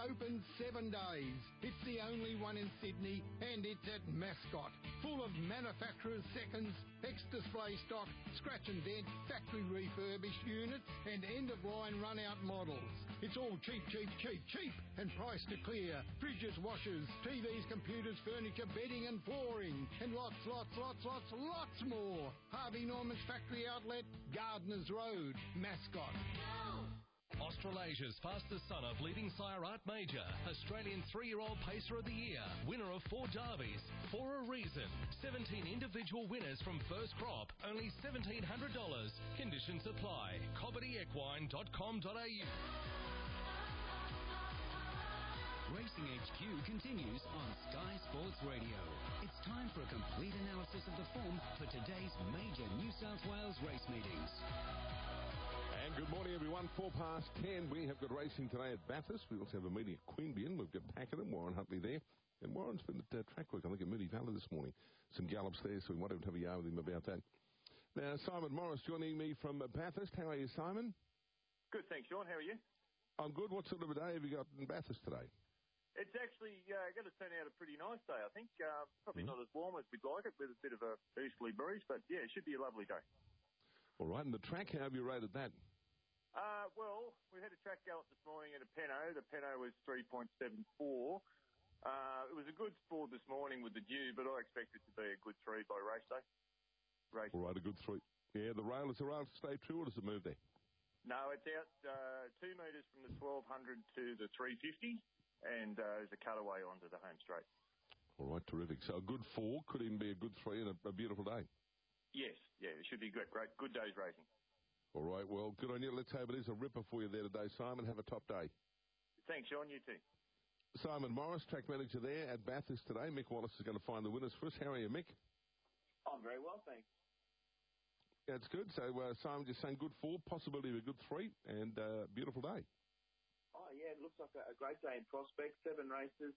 open 7 days. It's the only one in Sydney, and it's at Mascot. Full of manufacturer's seconds, ex-display stock, scratch and dent, factory refurbished units, and end-of-line run-out models. It's all cheap, and priced to clear. Fridges, washers, TVs, computers, furniture, bedding and flooring, and lots more. Harvey Norman's Factory Outlet, Gardeners Road, Mascot. Australasia's fastest son of leading sire Art Major, Australian 3-year-old Pacer of the Year, winner of 4 derbies, for a reason. 17 individual winners from first crop, only $1,700. Conditions apply. CobbittyEquine.com.au. Racing HQ continues on Sky Sports Radio. It's time for a complete analysis of the form for today's major New South Wales race meetings. And good morning, everyone. 10:04. We have got racing today at Bathurst. We also have a meeting at Queanbeyan. We've got Pakenham, Warren Huntley there. And Warren's been at track work, I think, at Moonee Valley this morning. Some gallops there, so we wanted to have a yarn with him about that. Now, Simon Morris joining me from Bathurst. How are you, Simon? Good, thanks, Sean. How are you? I'm good. What sort of a day have you got in Bathurst today? It's actually going to turn out a pretty nice day, I think. Probably not as warm as we'd like it, with a bit of a easterly breeze, but yeah, it should be a lovely day. All right, and the track, how have you rated that? Well, we had a track gallop this morning at a Penno. The Penno was 3.74. It was a good score this morning with the dew, but I expect it to be a good 3 by race day. All right, a good 3. Yeah, the rail, is the rail to stay true, or does it move there? No, it's out 2 metres from the 1200 to the 350, and there's a cutaway onto the home straight. All right, terrific. So a good 4 could even be a good 3 and a beautiful day. Yes, yeah, it should be great. Good day's racing. All right, well, good on you. Let's hope it is a ripper for you there today, Simon. Have a top day. Thanks, Sean. You too. Simon Morris, track manager there at Bathurst today. Mick Wallace is going to find the winners for us. How are you, Mick? I'm very well, thanks. That's good. So, Simon just saying good 4, possibility of a good 3, and beautiful day. Oh, yeah, it looks like a great day in prospect. 7 races.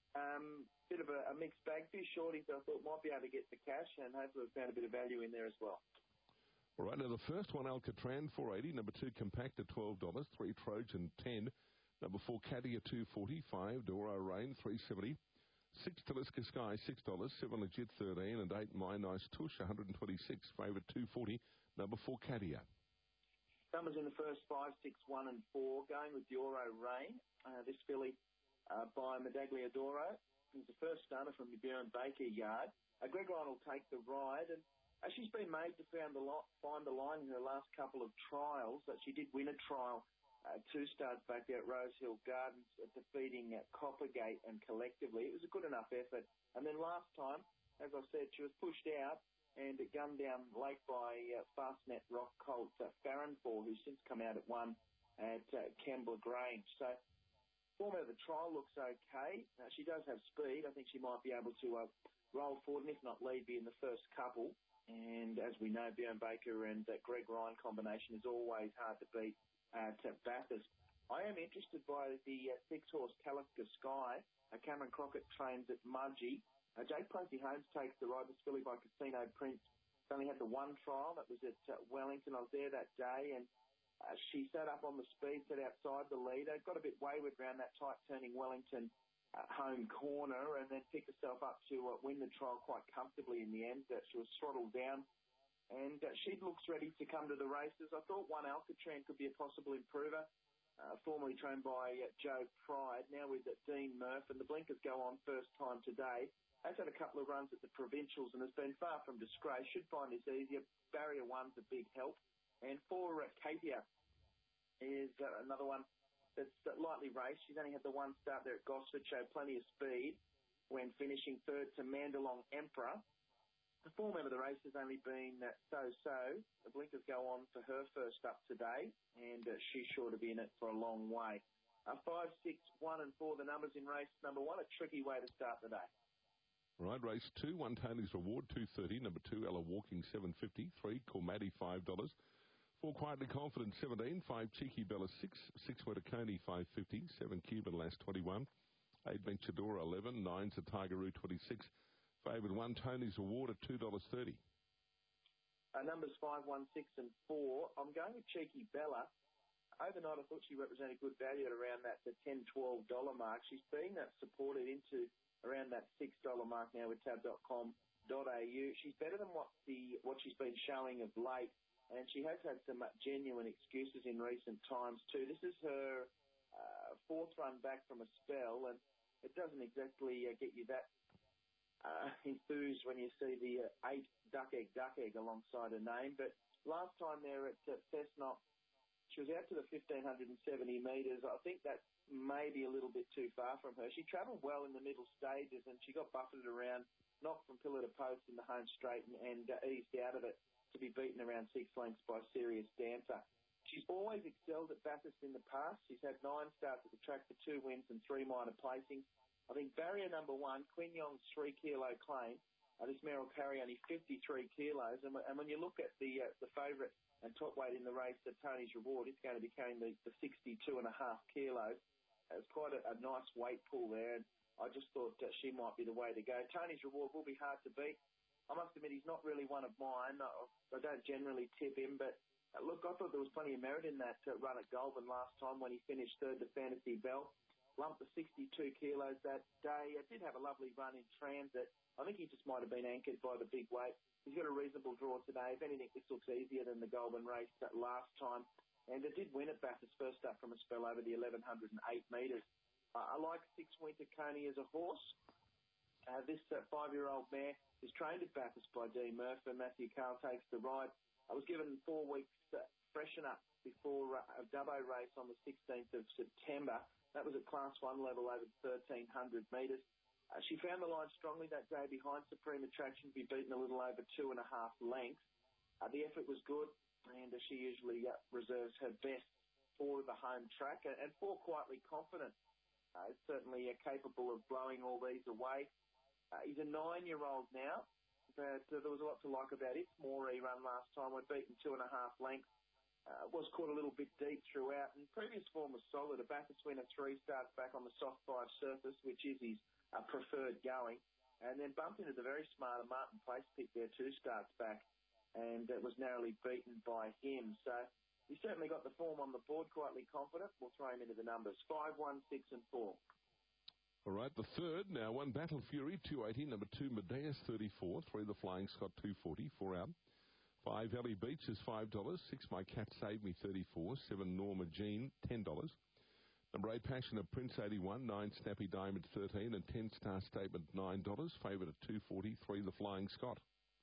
Bit of a mixed bag. Few shorties I thought might be able to get the cash, and hopefully we've found a bit of value in there as well. All right, now the first one, Alcatran, $4.80. Number 2, Compact at $12. 3, Trojan, $10. Number 4, Caddy at $2.40. 5, Doro Rain, $3.70. 6, Taliska Sky, $6. 7, Legit, $13. And 8, My Nice Tush, $126. Favourite, $2.40. Number 4, Caddia. Numbers in the first 5, 6, 1 and 4. Going with Doro Rain. This filly by Medaglia Doro. He's the first stunner from the Bjorn Baker yard. Greg Ryan will take the ride, and she's been made to find the line in her last couple of trials. She did win a trial 2 starts back there at Rosehill Gardens, defeating Coppergate and Collectively. It was a good enough effort. And then last time, as I said, she was pushed out and gunned down late by Fastnet Rock Colt Farronfall, who's since come out at 1 at Kembla Grange. So form of the trial looks okay. She does have speed. I think she might be able to roll forward, and if not lead, be in the first couple. And as we know, Bjorn Baker and Greg Ryan combination is always hard to beat at Bathurst. I am interested by the 6-horse Taliska Sky. Cameron Crockett trains at Mudgee. Jake Placey Holmes takes the ride. This filly by Casino Prince. It's only had the 1 trial. That was at Wellington. I was there that day, and she sat up on the speed, sat outside the leader, got a bit wayward around that tight-turning Wellington home corner, and then picked herself up to win the trial quite comfortably in the end. She was throttled down, and she looks ready to come to the races. I thought 1 Alcatran could be a possible improver, formerly trained by Joe Pride, now with Dean Murph, and the blinkers go on first time today. Has had a couple of runs at the Provincials and has been far from disgrace. Should find this easier. Barrier 1's a big help. And 4, Katia is another one that's lightly raced. She's only had the 1 start there at Gosford, showed plenty of speed when finishing 3rd to Mandalong Emperor. The form of the race has only been so-so. The blinkers go on for her first up today, and she's sure to be in it for a long way. 5, 6, 1 and 4, the numbers in race number 1, a tricky way to start the day. Right, race 2, 1 Tony's Reward, $2.30. Number 2, Ella Walking, $7.50. 3, Cormati, $5. 4, Quietly Confident, $17. 5, Cheeky Bella, $6. 6, Wetakoni, $5.50. 7, Cuban Lass, $21. 8, Venturedora, $11. 9's a Tigeroo, $26. Favoured 1, Tony's Reward at $2.30. Numbers 5, 1, 6 and 4. I'm going with Cheeky Bella. overnight I thought she represented good value at around that $10, $12 mark. She's been supported into around that $6 mark now with tab.com.au. She's better than what she's been showing of late, and she has had some genuine excuses in recent times too. This is her fourth run back from a spell, and it doesn't exactly get you that enthused when you see the 8 duck egg alongside her name. But last time there at Cessnock, she was out to the 1,570 metres. I think that's maybe a little bit too far from her. She travelled well in the middle stages, and she got buffeted around, knocked from pillar to post in the home straight, and eased out of it to be beaten around 6 lengths by Serious Dancer. She's always excelled at Bathurst in the past. She's had 9 starts at the track for 2 wins and 3 minor placings. I think barrier number 1, Quinn Yong's 3-kilo claim. This mare will carry only 53 kilos, and when you look at the favourite and top weight in the race, Tony's Reward, it's going to be carrying the 62.5 kilos. It's quite a nice weight pool there, and I just thought she might be the way to go. Tony's Reward will be hard to beat. I must admit, he's not really one of mine. I don't generally tip him, but look, I thought there was plenty of merit in that run at Goulburn last time when he finished third to Fantasy Bell. Lumped the 62 kilos that day. Did have a lovely run in transit. I think he just might have been anchored by the big weight. He's got a reasonable draw today. If anything, this looks easier than the Goulburn race last time. And it did win at Bathurst first up from a spell over the 1,108 metres. I like 6 Winter Coney as a horse. This 5-year-old mare is trained at Bathurst by Dean Murphy, and Matthew Carl takes the ride. I was given 4 weeks freshen up before a Dubbo race on the 16th of September. That was at Class 1 level over 1,300 metres. She found the line strongly that day behind Supreme Attraction to be beaten a little over 2.5 lengths. The effort was good, and she usually reserves her best for the home track. And 4 Quietly Confident is certainly capable of blowing all these away. He's a 9-year-old now, but there was a lot to like about it. Moree run last time, we're beaten 2.5 lengths. Was caught a little bit deep throughout, and previous form was solid. A Bathurst winner 3 starts back on the soft 5 surface, which is his preferred going, and then bumped into the very smart Martin Place pick there 2 starts back, and it was narrowly beaten by him. So he certainly got the form on the board. Quietly Confident. We'll throw him into the numbers 5, 1, 6, and 4. All right, the third now, 1 Battle Fury 280, number 2 Medeus 34, 3 The Flying Scot 240, 4 out. 5 Ellie Beach is $5, 6 My Cat Saved Me 34, 7 Norma Jean $10. Number 8 Passion of Prince 81, 9 Snappy Diamond 13, and 10 Star Statement $9. Favourite at 240, 3 The Flying Scot.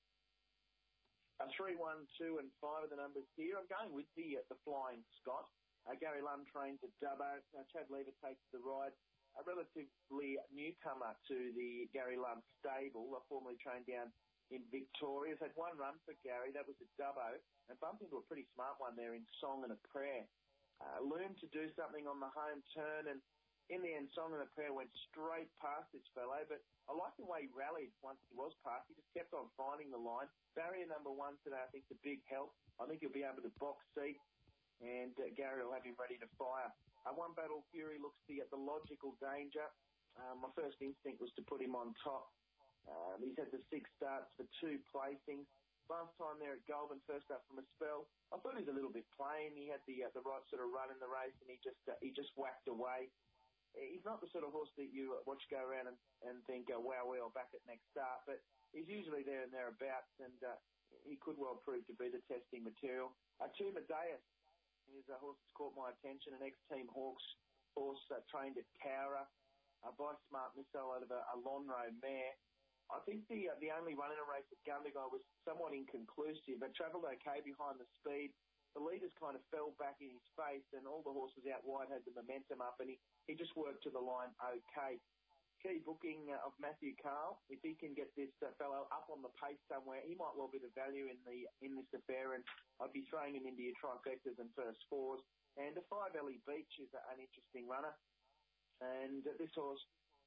3, 1, 2, and 5 are the numbers here. I'm going with the Flying Scot. Gary Lund trains at Dubbo. Chad Lever takes the ride. A relatively newcomer to the Gary Lund stable, formerly trained down in Victoria. He's had 1 run for Gary. That was at Dubbo, and bumped into a pretty smart one there in Song and a Prayer. Learned to do something on the home turn, and in the end, Song and a Prayer went straight past this fellow, but I like the way he rallied once he was past. He just kept on finding the line. Barrier number 1 today, I think, is a big help. I think he'll be able to box seat, and Gary will have him ready to fire. 1 Battle Fury looks the logical danger. My first instinct was to put him on top. He's had the 6 starts for 2 placings. Last time there at Goulburn, first up from a spell. I thought he was a little bit plain. He had the right sort of run in the race, and he just whacked away. He's not the sort of horse that you watch go around and think, wow, we're back at next start. But he's usually there and thereabouts, and he could well prove to be the testing material. 2 Medeus is a horse that's caught my attention, an ex-Team Hawks horse trained at Cowra by Smart Missile out of a Lonhro mare. I think the only run in a race at Gundagai was somewhat inconclusive, but travelled okay behind the speed. The leaders kind of fell back in his face, and all the horses out wide had the momentum up, and he just worked to the line okay. Key booking of Matthew Carl. If he can get this fellow up on the pace somewhere, he might well be the value in this affair, and I'd be throwing him into your trifectas and first 4s. And a 5 Ellie Beach is an interesting runner, and this horse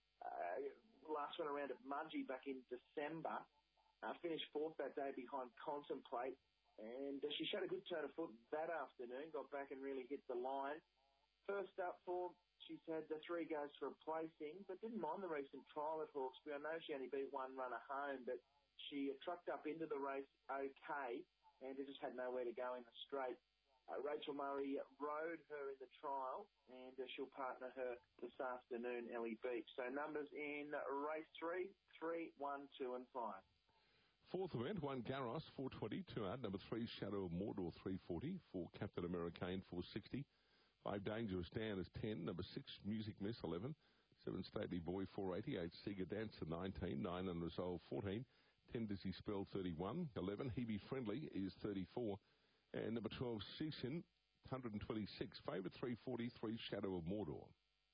last went around at Mudgee back in December, finished 4th that day behind Contemplate, and she showed a good turn of foot that afternoon, got back and really hit the line. First up form, she's had 3 goes for a placing, but didn't mind the recent trial at Hawkesbury. I know she only beat 1 runner home, but she trucked up into the race okay, and it just had nowhere to go in the straight. Rachel Murray rode her in the trial, and she'll partner her this afternoon, Ellie Beach. So numbers in race 3, 3, 1, 2 and 5. Fourth event, 1 Garros, 420, 2 out. Number 3, Shadow of Mordor, 340. 4 Captain Americaine, 460. 5 Dangerous Dan is 10. Number 6, Music Miss, 11. 7 Stately Boy, 480. 8 Sega Dancer, 19. 9 Unresolved, 14. 10 Dizzy Spell, 31. 11 Hebe Friendly is 34. And number 12, Cecin, 126. Favourite 343, Shadow of Mordor.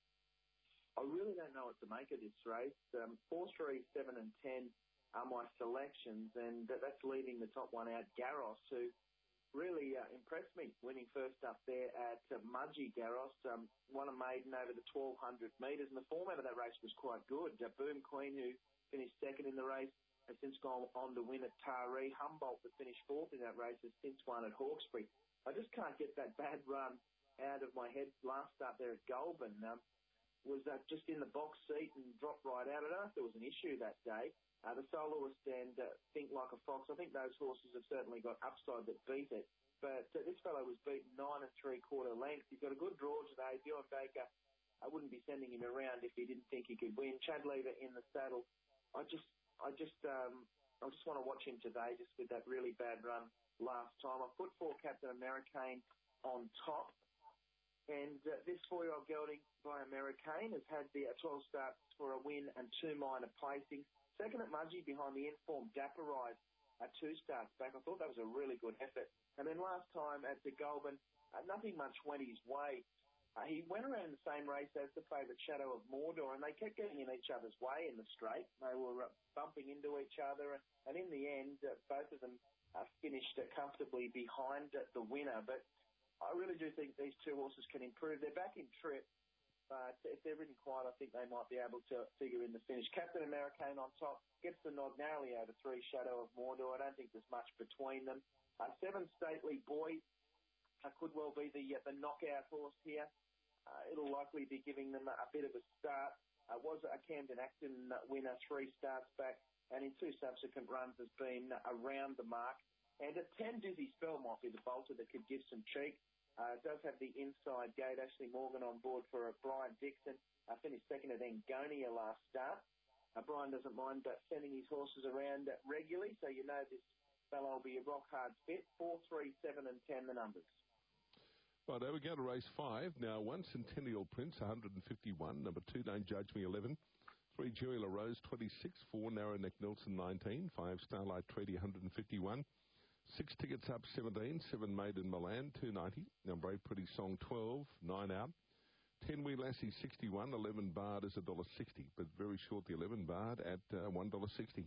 I really don't know what to make of this race. 4, 3, 7 and 10 are my selections, and that's leaving the top one out, Garros, who really impressed me, winning first up there at Mudgee Garros. Won a maiden over the 1,200 metres, and the form out of that race was quite good. Boom Queen, who finished second in the race, has since gone on to win at Taree. Humboldt, that finished fourth in that race, has since won at Hawkesbury. I just can't get that bad run out of my head. Last start there at Goulburn was just in the box seat and dropped right out. I don't know if there was an issue that day. The Soloist and Think Like a Fox, I think those horses have certainly got upside that beat it. But this fellow was beaten 9 3/4 lengths. He's got a good draw today. Bjorn Baker, I wouldn't be sending him around if he didn't think he could win. Chad Lever in the saddle. I just want to watch him today, just with that really bad run last time. I put 4 Captain Americaine on top, and this 4-year-old gelding by Americaine has had the 12 starts for a win and 2 minor placings. Second at Mudgee behind the informed Dapper Rise, 2 starts back. I thought that was a really good effort. And then last time at the Goulburn, nothing much went his way. He went around in the same race as the favourite Shadow of Mordor, and they kept getting in each other's way in the straight. They were bumping into each other, and in the end, both of them finished comfortably behind the winner. But I really do think these 2 horses can improve. They're back in trip, but if they're ridden quiet, I think they might be able to figure in the finish. Captain Americaine on top gets the nod narrowly over 3 Shadow of Mordor. I don't think there's much between them. 7 Stately Boy could well be the knockout horse here. It'll likely be giving them a bit of a start. Was a Camden Acton winner 3 starts back, and in 2 subsequent runs has been around the mark. And at 10, Dizzy Spell might be the bolter that could give some cheek. It does have the inside gate. Ashley Morgan on board for Brian Dixon. Finished second at Angonia last start. Brian doesn't mind sending his horses around regularly, so you know this fellow will be a rock-hard fit. 4, 3, 7 and 10 the numbers. Right, we go to race 5. Now, 1 Centennial Prince, 151. Number 2, Don't Judge Me, 11. 3 Julia Rose, 26. 4 Narrow Neck Nelson, 19. 5 Starlight Treaty, 151. 6 Tickets Up, 17. 7 Maiden Milan, 290. Now, Brave Pretty Song, 12. 9 out. 10 Wee Lassie, 61. 11 Bard is $1.60, but very short, the 11 Bard at $1.60.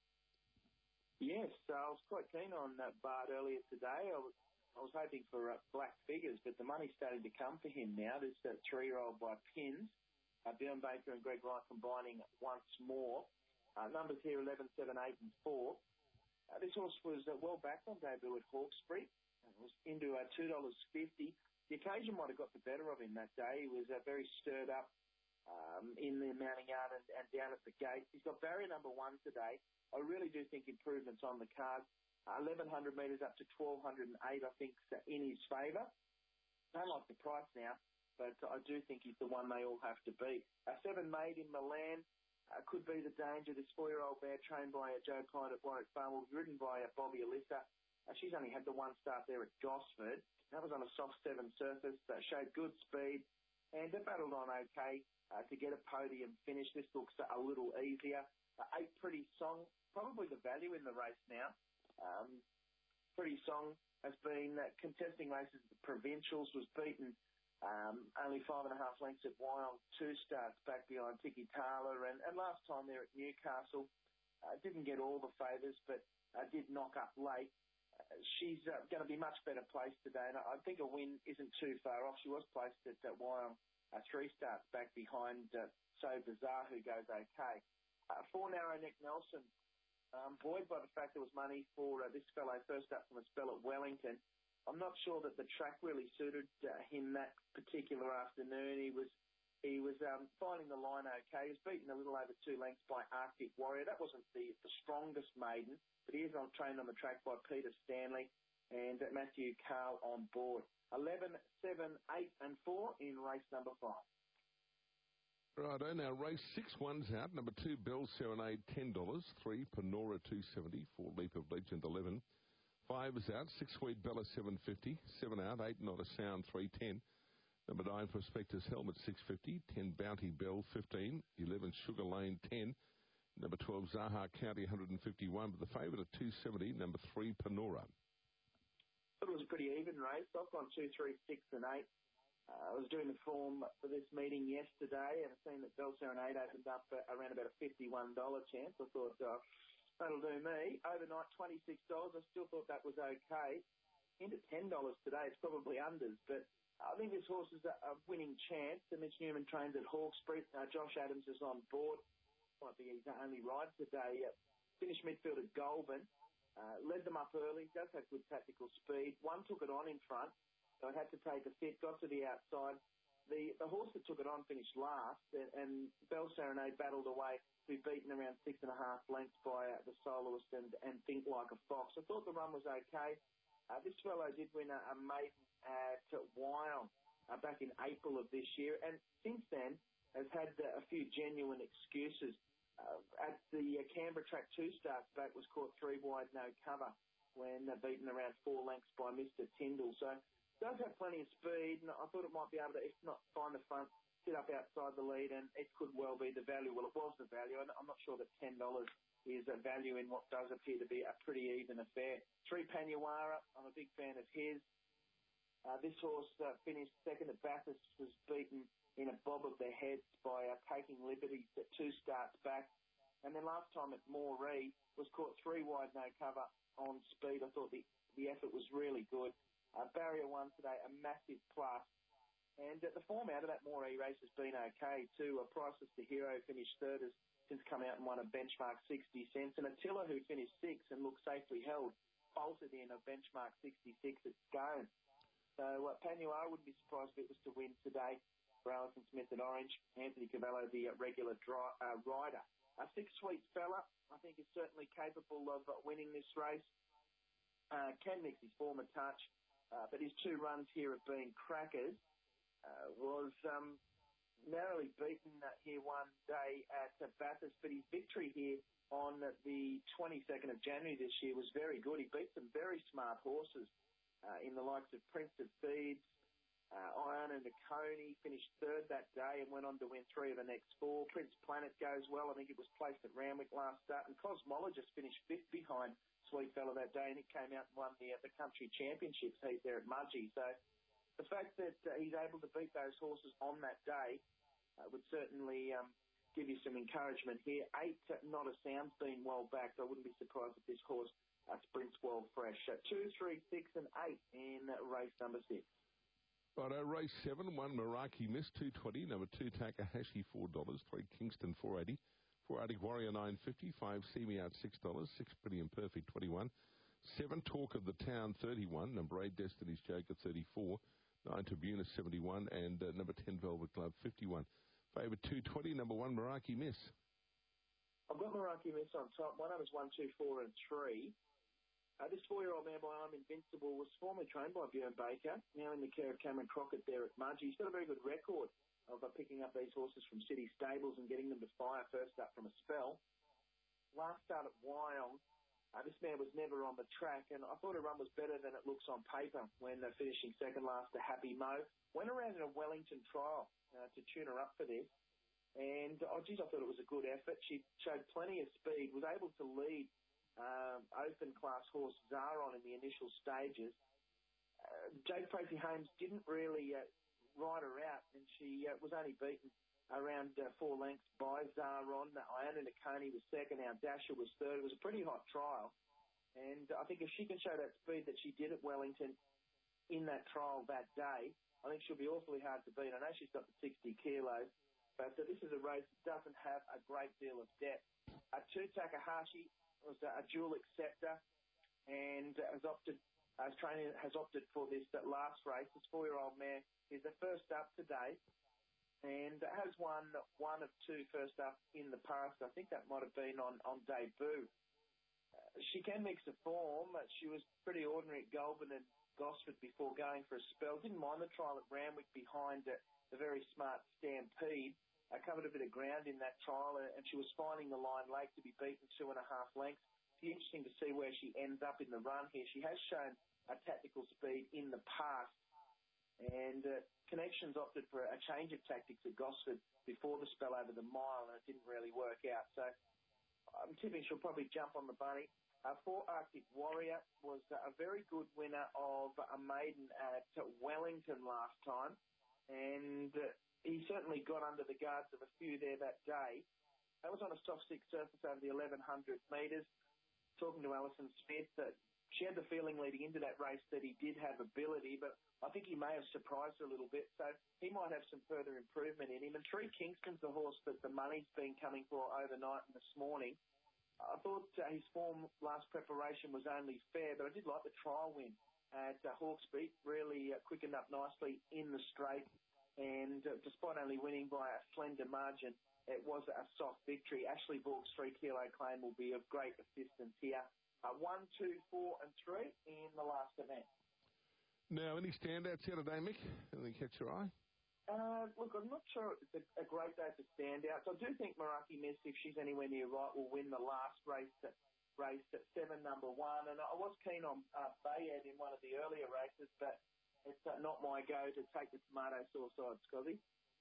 Yes, I was quite keen on Bard earlier today. I was hoping for black figures, but the money's starting to come for him now. There's that 3-year-old by Pins. Bjorn Baker and Greg Wright combining once more. Numbers here 11, 7, 8 and 4. This horse was well backed on debut at Hawkesbury. It was into $2.50. The occasion might have got the better of him that day. He was very stirred up in the mounting yard and down at the gate. He's got barrier number 1 today. I really do think improvements on the card. 1,100 metres up to 1,208, I think, in his favour. I don't like the price now, but I do think he's the one they all have to beat. 7 Made in Milan could be the danger. This 4-year-old bear trained by Joe Pine at Warwick Farm, will be ridden by Bobby Alyssa. She's only had the 1 start there at Gosford. That was on a soft 7 surface. Showed good speed, and they battled on okay to get a podium finish. This looks a little easier. 8 Pretty Song, probably the value in the race now. Pretty Song has been contesting races at the Provincials, was beaten only 5.5 lengths at Wyong, 2 starts back behind Tiki Taylor, and last time there at Newcastle, didn't get all the favours, but did knock up late. She's going to be much better placed today, and I think a win isn't too far off. She was placed at Wyong 3 starts back behind So Bizarre, who goes okay. 4 Narrow Neck Nelson, buoyed by the fact there was money for this fellow first up from a spell at Wellington. I'm not sure that the track really suited him that particular afternoon. He was finding the line okay. He was beaten a little over 2 lengths by Arctic Warrior. That wasn't the strongest maiden, but he is trained on the track by Peter Stanley. and Matthew Carl on board. 11, 7, 8 and 4 in race number 5. Righto, now race 6, 1's out. Number 2, Bell Serenade, $10. 3, Panora, $2.70. 4, Leap of Legend, 11. 5 is out. 6, Sweet Bella, $7.50. 7 out. 8, Not a Sound, $3.10. Number 9, Prospectus Helmet, $6.50. 10, Bounty Bell, $15. 11, Sugar Lane, $10. Number 12, Zaha County, $151. But the favourite at $2.70. Number 3, Panora. It was a pretty even race. I've gone 2, 3, 6 and 8. I was doing the form for this meeting yesterday and I've seen that Bell Serenade opened up around about a $51 chance. I thought, that'll do me. Overnight, $26. I still thought that was okay. Into $10 today. It's probably unders, but I think this horse is a winning chance. Mitch Newman trains at Hawkesbury. Josh Adams is on board. Might be his only ride today. Finished midfield at Goulburn. Led them up early. Does have good tactical speed. One took it on in front. So I had to take a fit, got to the outside. The horse that took it on finished last, and Bell Serenade battled away to be beaten around 6.5 lengths by the Soloist and Think Like a Fox. I thought the run was okay. This fellow did win a maiden at Wyong back in April of this year, and since then has had a few genuine excuses. At the Canberra track 2 starts back, was caught 3 wide, no cover, when beaten around 4 lengths by Mr. Tyndall. So does have plenty of speed, and I thought it might be able to, if not find the front, sit up outside the lead, and it could well be the value. Well, it was the value, and I'm not sure that $10 is a value in what does appear to be a pretty even affair. 3, Panuara, I'm a big fan of his. This horse finished second at Bathurst, was beaten in a bob of their heads by Taking Liberties at 2 starts back. And then last time at Moree was caught 3 wide, no cover on speed. I thought the effort was really good. Barrier 1 today, a massive plus. And the form out of that Moree race has been okay too. Priceless to Hero finished third, has since come out and won a benchmark 60 cents. And Attila, who finished 6th and looked safely held, bolted in a benchmark 66 at Scone. So Panuara wouldn't be surprised if it was to win today for Alison Smith at Orange. Anthony Cavallo, the regular rider. 6, Sweet Fella, I think is certainly capable of winning this race. Can mix his form a touch. But his 2 runs here have been crackers. Was narrowly beaten here one day at Bathurst, but his victory here on the 22nd of January this year was very good. He beat some very smart horses in the likes of Prince of Thebes, Iron and Coney, finished third that day and went on to win 3 of the next 4. Prince Planet goes well. I think it was placed at Randwick last start. And Cosmologist finished 5th behind Sweet Fella that day, and it came out and won the country championships heat there at Mudgee. So the fact that he's able to beat those horses on that day would certainly give you some encouragement here. 8, Not a Sound's been well backed. I wouldn't be surprised if this horse sprints well fresh. 2, 3, 6 and 8 in race number 6. Righto, race 7, 1 Meraki Miss, $2.20. Number 2 Takahashi, $4. 3 Kingston, $4.80. 4 Arctic Warrior, $9.50. 5 See Me Out, $6. 6 Pretty and Perfect, $21. 7 Talk of the Town, $31. Number 8 Destiny's Joker, $34. 9 Tribuna, $71. And number 10 Velvet Glove, $51. Favourite $2.20. Number 1 Meraki Miss. I've got Meraki Miss on top. One of them is 1, 2, 4 and 3. This 4-year-old man by I'm Invincible was formerly trained by Bjorn Baker, now in the care of Cameron Crockett there at Mudgee. He's got a very good record of picking up these horses from city stables and getting them to fire first up from a spell. Last start at Wyong, this man was never on the track, and I thought her run was better than it looks on paper when finishing second last to Happy Mo. Went around in a Wellington trial to tune her up for this, and I thought it was a good effort. She showed plenty of speed, was able to lead open class horse Zaron in the initial stages. Jake Tracy Holmes didn't really ride her out, and she was only beaten around 4 lengths by Zaron. Iona Coney was second. Our Dasher was third. It was a pretty hot trial, and I think if she can show that speed that she did at Wellington in that trial that day, I think she'll be awfully hard to beat. I know she's got the 60 kilos, but this is a race that doesn't have a great deal of depth. 2 Takahashi was a dual acceptor and has opted for this last race. This 4-year-old mare is the first up today and has won 1 of 2 first up in the past. I think that might have been on debut. She can mix a form. She was pretty ordinary at Goulburn and Gosford before going for a spell. Didn't mind the trial at Randwick behind the very smart Stampede. Covered a bit of ground in that trial, and she was finding the line late to be beaten 2.5 lengths. It'll be interesting to see where she ends up in the run here. She has shown a tactical speed in the past, and Connections opted for a change of tactics at Gosford before the spell over the mile, and it didn't really work out. So I'm tipping she'll probably jump on the bunny. For Arctic Warrior was a very good winner of a maiden at Wellington last time, and he certainly got under the guards of a few there that day. That was on a soft stick surface over the 1,100 metres. Talking to Alison Smith, she had the feeling leading into that race that he did have ability, but I think he may have surprised her a little bit, so he might have some further improvement in him. And Tree Kingston's the horse that the money's been coming for overnight and this morning. I thought his form last preparation was only fair, but I did like the trial win at Hawkesbury. Really quickened up nicely in the straight. And despite only winning by a slender margin, it was a soft victory. Ashley Borg's 3 kilo claim will be of great assistance here. 1, 2, 4 and 3 in the last event. Now, any standouts here today, Mick? Anything catch your eye? Look, I'm not sure it's a great day for standouts. I do think Meraki Miss, if she's anywhere near right, will win the last race at 7, number 1. And I was keen on Bayed in one of the earlier races, but it's not my go to take the tomato sauce side, Scotty.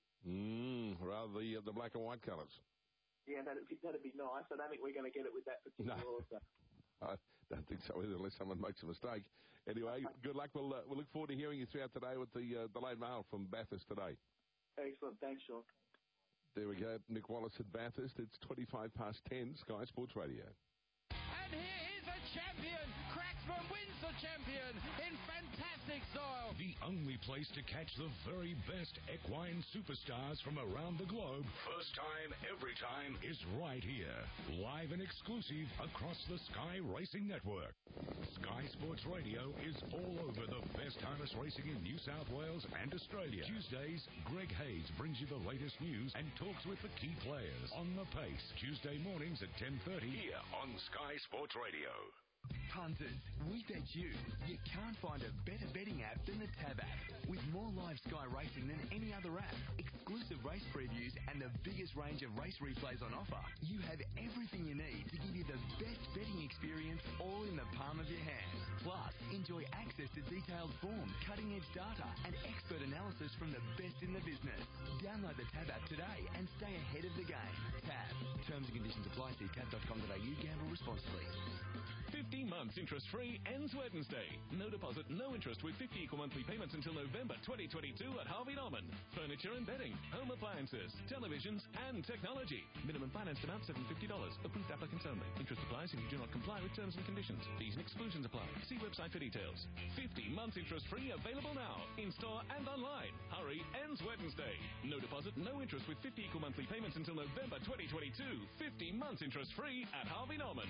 Rather the black and white colours. Yeah, that'd be nice. I don't think we're going to get it with that particular horse. I don't think so either, unless someone makes a mistake. Anyway, good luck. We'll look forward to hearing you throughout today with the late mail from Bathurst today. Excellent. Thanks, Sean. There we go. Nick Wallace at Bathurst. It's 10:25, Sky Sports Radio. And here is a champion. Cracksman wins the champion in fantastic style. The only place to catch the very best equine superstars from around the globe, first time, every time, is right here. Live and exclusive across the Sky Racing Network. Sky Sports Radio is all over the best harness racing in New South Wales and Australia. Tuesdays, Greg Hayes brings you the latest news and talks with the key players. On the Pace, Tuesday mornings at 10:30 here on Sky Sports Radio. Punters, we bet you can't find a better betting app than the Tab app. With more live Sky Racing than any other app, exclusive race previews and the biggest range of race replays on offer, you have everything you need to give you the best betting experience all in the palm of your hand. Plus, enjoy access to detailed form, cutting-edge data and expert analysis from the best in the business. Download the Tab app today and stay ahead of the game. Tab. Terms and conditions apply. See tab.com.au. Gamble responsibly. 15 months interest-free ends Wednesday. No deposit, no interest with 50 equal monthly payments until November 2022 at Harvey Norman. Furniture and bedding, home appliances, televisions and technology. Minimum financed amount $750. Approved applicants only. Interest applies if you do not comply with terms and conditions. Fees and exclusions apply. See website for details. 50 months interest-free available now. In-store and online. Hurry, ends Wednesday. No deposit, no interest with 50 equal monthly payments until November 2022. 50 months interest-free at Harvey Norman.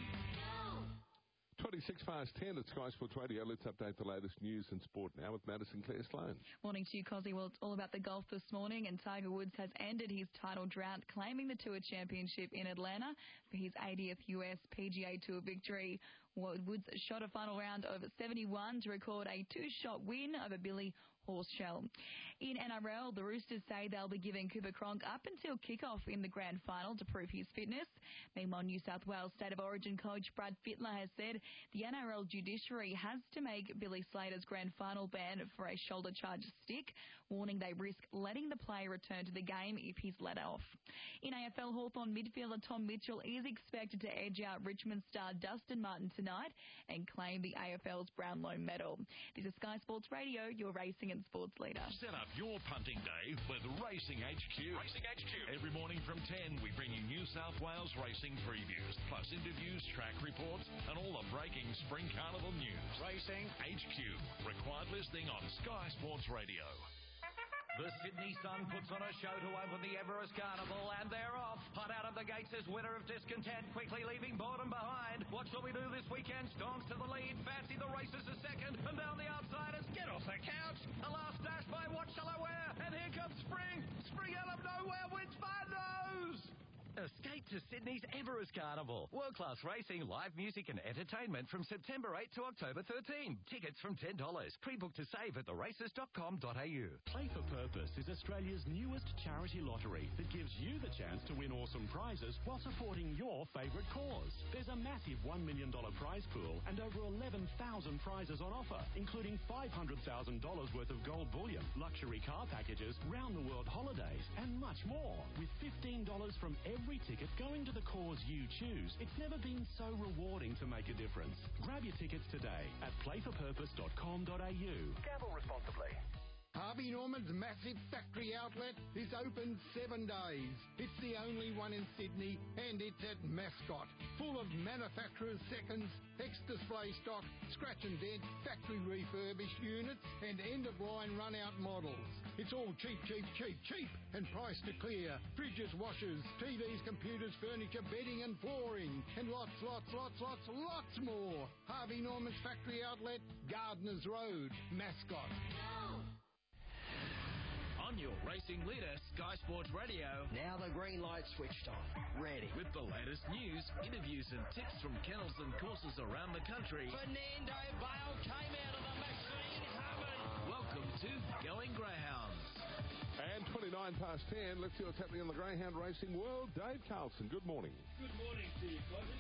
10:26 at Sky Sports Radio. Let's update the latest news and sport now with Madison Claire Sloan. Morning to you, Cozzy. Well, it's all about the golf this morning, and Tiger Woods has ended his title drought, claiming the Tour Championship in Atlanta for his 80th US PGA Tour victory. Woods shot a final round of 71 to record a 2-shot win over Billy Horschel. In NRL, the Roosters say they'll be giving Cooper Cronk up until kickoff in the grand final to prove his fitness. Meanwhile, New South Wales State of Origin coach Brad Fittler has said the NRL judiciary has to make Billy Slater's grand final ban for a shoulder charge stick, warning they risk letting the player return to the game if he's let off. In AFL, Hawthorn midfielder Tom Mitchell is expected to edge out Richmond star Dustin Martin tonight and claim the AFL's Brownlow medal. This is Sky Sports Radio, your racing and sports leader. Set up your punting day with Racing HQ. Racing HQ. Every morning from 10, we bring you New South Wales racing previews, plus interviews, track reports, and all the breaking Spring Carnival news. Racing HQ. Required listening on Sky Sports Radio. The Sydney Sun puts on a show to open the Everest Carnival, and they're off. Hot out of the gates is Winner of Discontent, quickly leaving boredom behind. What shall we do this weekend? Stonks to the lead. Fancy the Races a second, and down the outsiders. Get off the couch. A last dash by What Shall I Wear? And here comes Spring. Spring out of nowhere wins by nose. Escape to Sydney's Everest Carnival. World-class racing, live music and entertainment from September 8 to October 13. Tickets from $10. Pre-book to save at theraces.com.au. Play for Purpose is Australia's newest charity lottery that gives you the chance to win awesome prizes while supporting your favourite cause. There's a massive $1 million prize pool and over 11,000 prizes on offer, including $500,000 worth of gold bullion, luxury car packages, round-the-world holidays, and much more. With $15 from every ticket going to the cause you choose, it's never been so rewarding to make a difference. Grab your tickets today at playforpurpose.com.au. Gamble responsibly. Harvey Norman's massive factory outlet is open 7 days. It's the only one in Sydney and it's at Mascot. Full of manufacturer's seconds, ex-display stock, scratch and dent, factory refurbished units and end-of-line run-out models. It's all cheap, cheap, cheap, cheap and priced to clear. Fridges, washers, TVs, computers, furniture, bedding and flooring and lots more. Harvey Norman's factory outlet, Gardeners Road, Mascot. On your racing leader, Sky Sports Radio. Now the green light's switched on. Ready. With the latest news, interviews and tips from kennels and courses around the country. Fernando Bale came out of the machine humming. Welcome to Going Greyhounds. And 29 past 10, let's see what's happening in the greyhound racing world. Dave Carlson, good morning. Good morning to you, Cozzy.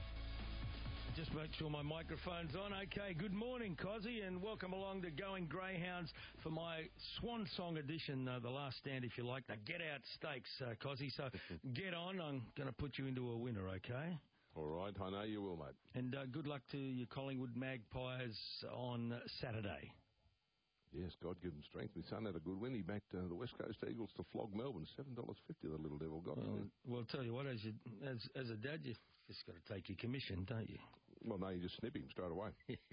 Just make sure my microphone's on. Okay, good morning, Cozzy, and welcome along to Going Greyhounds for my swan song edition, the last stand, if you like, the Get Out Stakes, Cozzy. So get on. I'm going to put you into a winner, okay? All right, I know you will, mate. And good luck to your Collingwood Magpies on Saturday. Yes, God give him strength. My son had a good win. He backed the West Coast Eagles to flog Melbourne. $7.50 the little devil got. Well, I'll tell you what, as a dad, you just got to take your commission, don't you? Well, no, you just snip him straight away.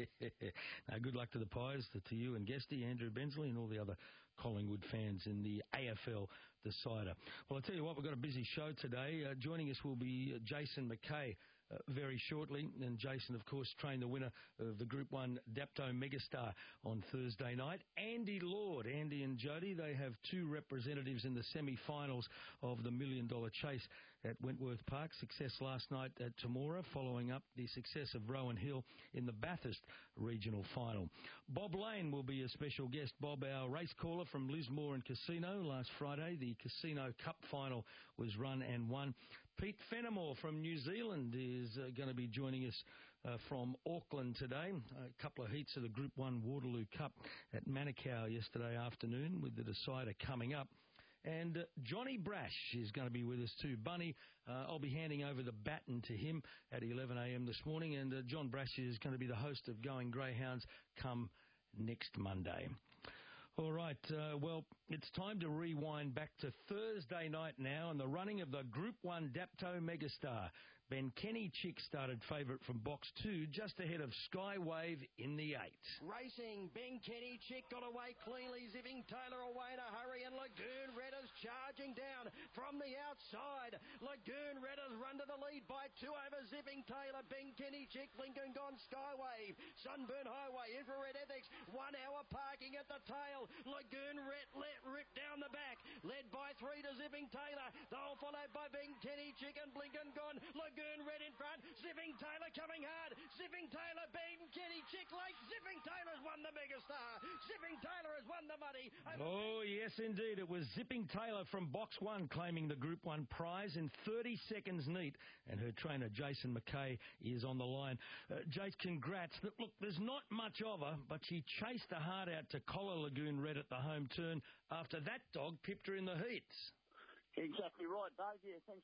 Now, good luck to the Pies, to you and Guesty, Andrew Bensley, and all the other Collingwood fans in the AFL decider. Well, I'll tell you what, we've got a busy show today. Joining us will be Jason McKay very shortly. And Jason, of course, trained the winner of the Group 1 Dapto Megastar on Thursday night. Andy Lord, Andy and Jody, they have two representatives in the semi-finals of the $1 Million Chase at Wentworth Park. Success last night at Temora, following up the success of Rowan Hill in the Bathurst regional final. Bob Lane will be a special guest. Bob, our race caller from Lismore and Casino. Last Friday, the Casino Cup final was run and won. Pete Fenimore from New Zealand is going to be joining us from Auckland today. A couple of heats of the Group 1 Waterloo Cup at Manukau yesterday afternoon, with the decider coming up. And Johnny Brash is going to be with us too. Bunny, I'll be handing over the baton to him at 11 a.m. this morning. And John Brash is going to be the host of Going Greyhounds come next Monday. All right, well, it's time to rewind back to Thursday night now and the running of the Group 1 Dapto Megastar. Ben Kenny Chick started favourite from box 2, just ahead of Skywave in the 8. Racing, Ben Kenny Chick got away cleanly, Zipping Taylor away in a hurry, and Lagoon Redders charging down from the outside. Lagoon Redders run to the lead by 2 over Zipping Taylor. Ben Kenny Chick, Lincoln Gone, Skywave, Sunburn Highway, Infrared Ethics, 1 hour parking at the tail. Lagoon let rip down the back, led by 3 to Zipping Taylor. They'll followed by Ben Kenny Chick and Lincoln Gone. Lagoon Red in front, Zipping Taylor coming hard. Zipping Taylor, Ben Kenny Chick late. Zipping Taylor's won the Megastar. Zipping Taylor has won the money. Oh, yes, indeed. It was Zipping Taylor from box 1 claiming the Group 1 prize in 30 seconds neat. And her trainer, Jason McKay, is on the line. Jace, congrats. Look, there's not much of her, but she chased the heart out to collar Lagoon Red at the home turn after that dog pipped her in the heats. Exactly right, Dave. Yeah, thanks